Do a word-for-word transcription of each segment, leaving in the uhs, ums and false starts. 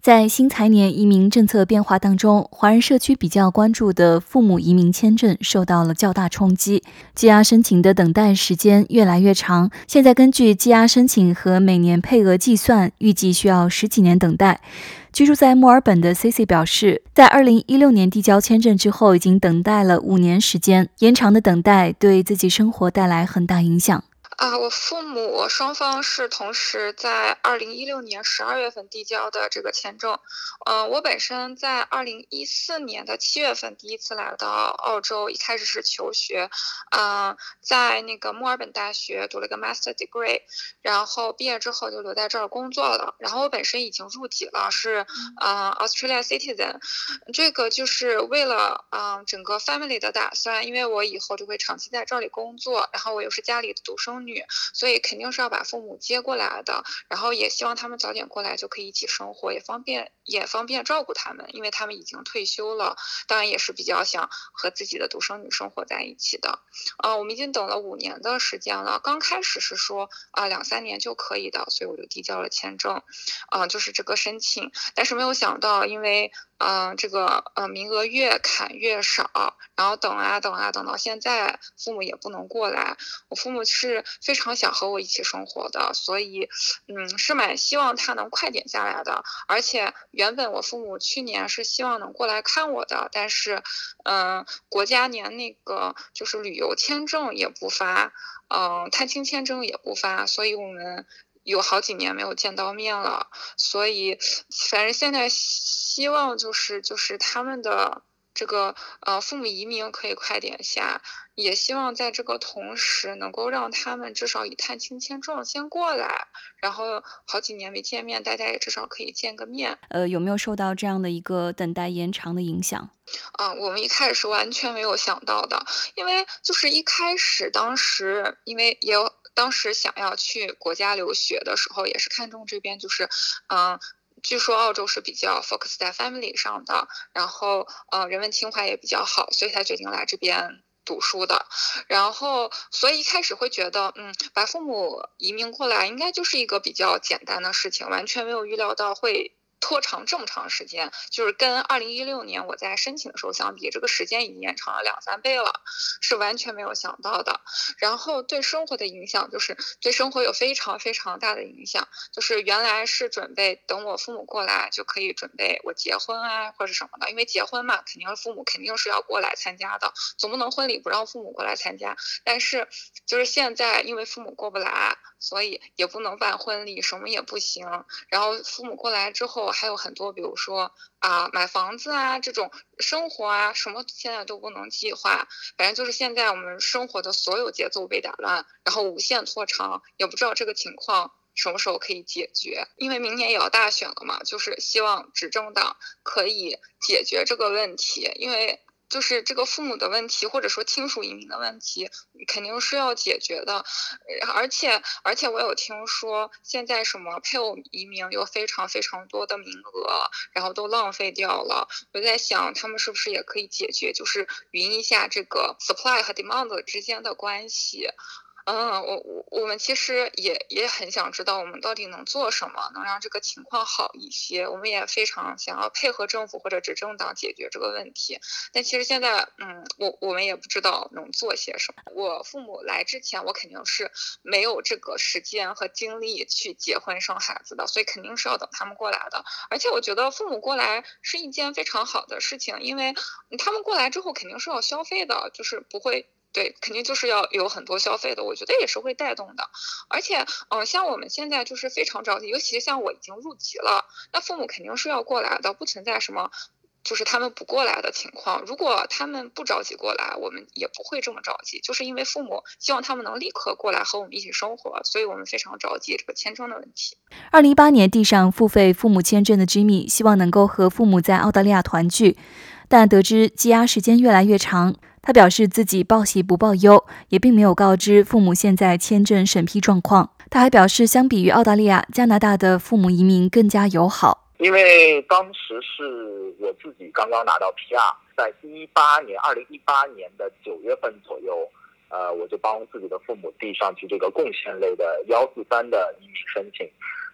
在新财年移民政策变化当中，华人社区比较关注的父母移民签证受到了较大冲击，积压申请的等待时间越来越长。现在根据积压申请和每年配额计算，预计需要十几年等待。居住在墨尔本的 C C 表示，在二零一六年递交签证之后，已经等待了五年时间，延长的等待对自己生活带来很大影响。 啊，我父母双方是同时在二零一六年十二月份递交的这个签证。嗯、呃，我本身在二零一四年的七月份第一次来到澳洲，一开始是求学，嗯、呃，在那个墨尔本大学读了个 master degree， 然后毕业之后就留在这儿工作了。然后我本身已经入籍了，是呃 Australia citizen， 这个就是为了嗯、呃、整个 family 的打算，因为我以后就会长期在这里工作，然后我又是家里的独生女。所以肯定是要把父母接过来的，然后也希望他们早点过来就可以一起生活，也方便也方便照顾他们，因为他们已经退休了，当然也是比较想和自己的独生女生活在一起的。呃，我们已经等了五年的时间了，刚开始是说啊、呃、两三年就可以的，所以我就递交了签证，啊、呃、就是这个申请，但是没有想到，因为嗯、呃，这个呃名额越砍越少，然后等啊等啊等到现在，父母也不能过来。我父母是非常想和我一起生活的，所以嗯是蛮希望他能快点下来的。而且原本我父母去年是希望能过来看我的，但是嗯、呃、国家连那个就是旅游签证也不发，嗯、呃、探亲签证也不发，所以我们有好几年没有见到面了。所以反正现在希望就是就是他们的这个呃父母移民可以快点下，也希望在这个同时能够让他们至少以探亲签证先过来，然后好几年没见面，大家也至少可以见个面。 呃，有没有受到这样的一个等待延长的影响？ 啊、我们一开始是完全没有想到的，因为就是一开始当时因为也有当时想要去国家留学的时候，也是看中这边就是嗯。据说澳洲是比较 focus 在 family 上的，然后呃人文情怀也比较好，所以才决定来这边读书的。然后所以一开始会觉得嗯把父母移民过来应该就是一个比较简单的事情，完全没有预料到会拖长这么长时间，就是跟二零一六年我在申请的时候相比，这个时间已经延长了两三倍了，是完全没有想到的。然后对生活的影响，就是对生活有非常非常大的影响。就是原来是准备等我父母过来就可以准备我结婚啊或者什么的，因为结婚嘛，肯定是父母肯定是要过来参加的，总不能婚礼不让父母过来参加。但是就是现在因为父母过不来，所以也不能办婚礼，什么也不行。然后父母过来之后还有很多比如说啊买房子啊这种生活啊什么现在都不能计划，反正就是现在我们生活的所有节奏被打乱，然后无限拖长，也不知道这个情况什么时候可以解决。因为明年也要大选了嘛，就是希望执政党可以解决这个问题，因为就是这个父母的问题或者说亲属移民的问题肯定是要解决的。而且而且我有听说现在什么配偶移民有非常非常多的名额，然后都浪费掉了。我在想他们是不是也可以解决，就是匀一下这个 supply 和 demand 之间的关系。嗯，我我我们其实也也很想知道我们到底能做什么，能让这个情况好一些。我们也非常想要配合政府或者执政党解决这个问题，但其实现在，嗯，我我们也不知道能做些什么。我父母来之前，我肯定是没有这个时间和精力去结婚生孩子的，所以肯定是要等他们过来的。而且我觉得父母过来是一件非常好的事情，因为他们过来之后肯定是要消费的，就是不会。对，肯定就是要有很多消费的，我觉得也是会带动的。而且，嗯、呃，像我们现在就是非常着急，尤其是像我已经入籍了，那父母肯定是要过来的，不存在什么就是他们不过来的情况。如果他们不着急过来，我们也不会这么着急，就是因为父母希望他们能立刻过来和我们一起生活，所以我们非常着急这个签证的问题。 二零一八年递上付费父母签证的 Jimmy 希望能够和父母在澳大利亚团聚，但得知积压时间越来越长，他表示自己报喜不报忧，也并没有告知父母现在签证审批状况。他还表示，相比于澳大利亚，加拿大的父母移民更加友好。 因为当时是我自己刚刚拿到 P R， 在一八年二零一八年的九月份左右，呃，我就帮自己的父母递上去这个贡献类的一四三的移民申请。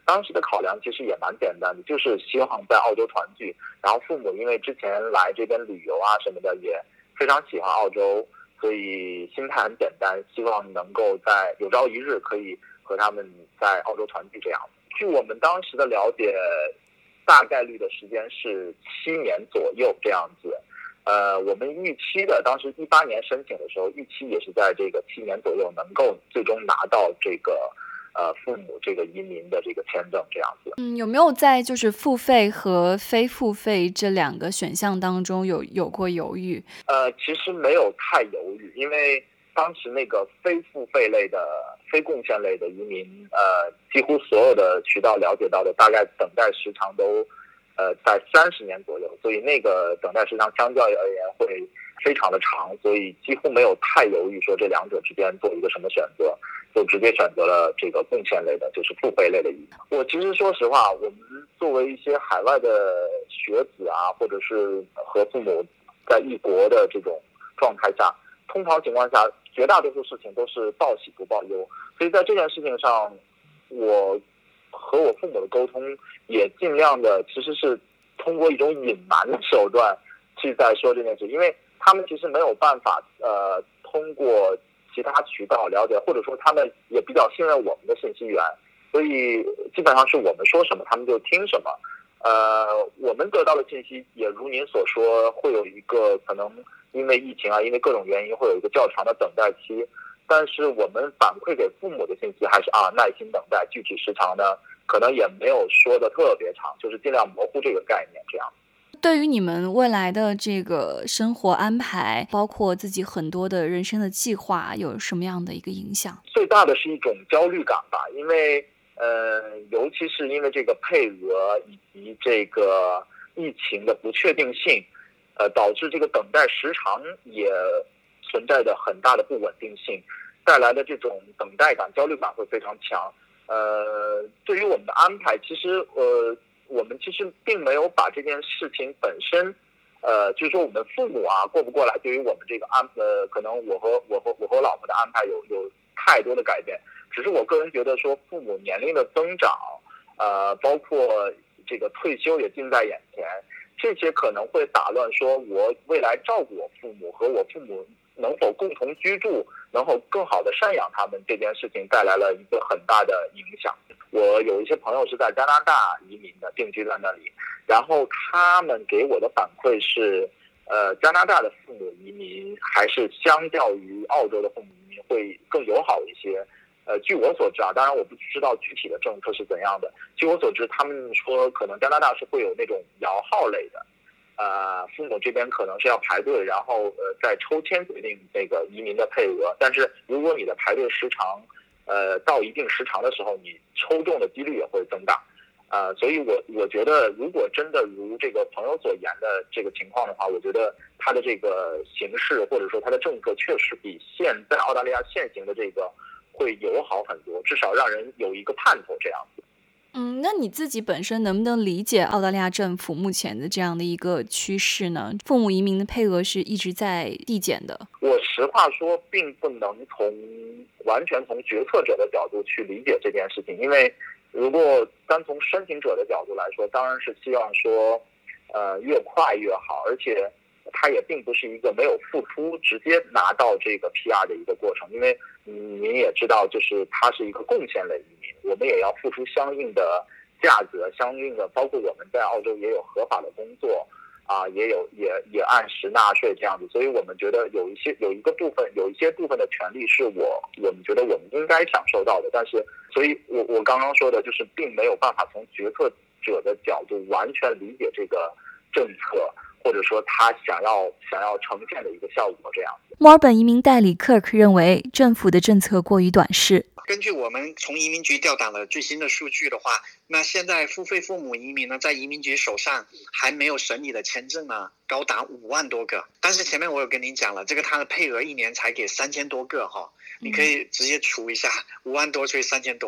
当时的考量其实也蛮简单的，就是希望在澳洲团聚，然后父母因为之前来这边旅游啊什么的也非常喜欢澳洲，所以心态很简单，希望能够在有朝一日可以和他们在澳洲团聚这样。据我们当时的了解，大概率的时间是七年左右这样子。呃，我们预期的，当时一八年申请的时候，预期也是在这个七年左右能够最终拿到这个呃父母这个移民的这个签证这样子。 嗯，有没有在就是付费和非付费这两个选项当中有有过犹豫？ 呃，其实没有太犹豫，因为当时那个非付费类的、非贡献类的移民，呃，几乎所有的渠道了解到的，大概等待时长都。呃，在三十年左右，所以那个等待时长相较而言会非常的长，所以几乎没有太犹豫说这两者之间做一个什么选择，就直接选择了这个贡献类的，就是付费类的移民。我其实说实话，我们作为一些海外的学子啊，或者是和父母在异国的这种状态下，通常情况下，绝大多数事情都是报喜不报忧，所以在这件事情上，我和我父母的沟通也尽量的其实是通过一种隐瞒的手段去在说这件事，因为他们其实没有办法呃通过其他渠道了解，或者说他们也比较信任我们的信息源，所以基本上是我们说什么他们就听什么。呃，我们得到的信息也如您所说，会有一个可能因为疫情啊，因为各种原因会有一个较长的等待期，但是我们反馈给父母的信息还是啊耐心等待，具体时长呢可能也没有说的特别长，就是尽量模糊这个概念这样。 对于你们未来的这个生活安排，包括自己很多的人生的计划，有什么样的一个影响？ 最大的是一种焦虑感吧，因为呃，尤其是因为这个配额以及这个疫情的不确定性，呃，导致这个等待时长也存在着很大的不稳定性，带来的这种等待感、焦虑感会非常强。呃，对于我们的安排，其实呃，我们其实并没有把这件事情本身，呃，就是说我们父母啊过不过来，对于我们这个安呃，可能我和我和我和我老婆的安排有有太多的改变。只是我个人觉得说，父母年龄的增长，呃，包括这个退休也近在眼前，这些可能会打乱说我未来照顾我父母和我父母能否共同居住，能否更好的赡养他们这件事情带来了一个很大的影响。我有一些朋友是在加拿大移民的，定居在那里，然后他们给我的反馈是，呃，加拿大的父母移民还是相较于澳洲的父母移民会更友好一些。呃，据我所知啊，当然我不知道具体的政策是怎样的。据我所知，他们说可能加拿大是会有那种摇号类的，呃，父母这边可能是要排队，然后呃再抽签决定这个移民的配额。但是如果你的排队时长，呃，到一定时长的时候，你抽中的几率也会增大。呃，所以我我觉得，如果真的如这个朋友所言的这个情况的话，我觉得它的这个形式或者说它的政策确实比现在澳大利亚现行的这个会友好很多，至少让人有一个盼头这样子。 嗯，那你自己本身能不能理解澳大利亚政府目前的这样的一个趋势呢？父母移民的配额是一直在递减的。 我实话说，并不能从完全从决策者的角度去理解这件事情，因为如果单从申请者的角度来说，当然是希望说，呃，越快越好，而且它也并不是一个没有付出直接拿到这个 P R 的一个过程，因为嗯，您也知道，就是它是一个贡献类移民，我们也要付出相应的价格，相应的包括我们在澳洲也有合法的工作啊，也有也也按时纳税这样子，所以我们觉得有一些有一个部分有一些部分的权利是我我们觉得我们应该享受到的，但是所以我我刚刚说的就是并没有办法从决策者的角度完全理解这个政策，或者说他想要想要呈现的一个效果这样。 墨尔本移民代理 Kirk 认为政府的政策过于短视。 根据我们从移民局调档的最新的数据的话，那现在付费父母移民呢，在移民局手上还没有审理的签证呢，高达五万多个。但是前面我有跟您讲了，这个它的配额一年才给三千多个哈，你可以直接除一下，五万多除以三千多，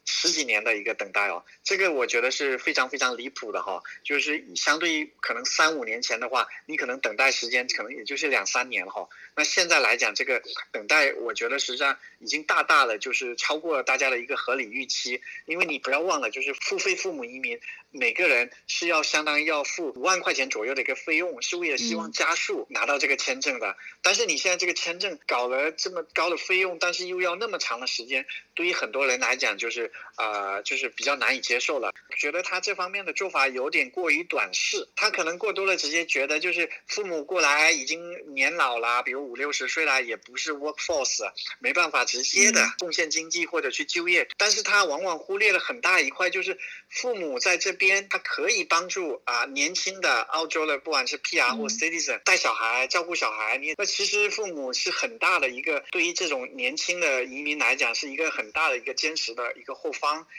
十几年的一个等待哦，这个我觉得是非常非常离谱的哈、哦。就是相对于可能三五年前的话，你可能等待时间可能也就是两三年哈、哦。那现在来讲，这个等待我觉得实际上已经大大的就是超过了大家的一个合理预期。因为你不要忘了，就是付费父母移民，每个人是要相当于要付五万块钱左右的一个费用，是为了希望加速拿到这个签证的。嗯、但是你现在这个签证搞了这么高的费用，但是又要那么长的时间，对于很多人来讲就是呃就是比较难以接受了。觉得他这方面的做法有点过于短视，他可能过多的直接觉得就是父母过来已经年老啦，比如五六十岁啦，也不是 workforce， 没办法直接的贡献经济或者去就业，但是他往往忽略了很大一块，就是父母在这边他可以帮助啊年轻的澳洲的不管是 P R 或 citizen 带小孩照顾小孩，你那其实父母是很大的一个，对于这种年轻的移民来讲是一个很大的一个坚实的一个后方。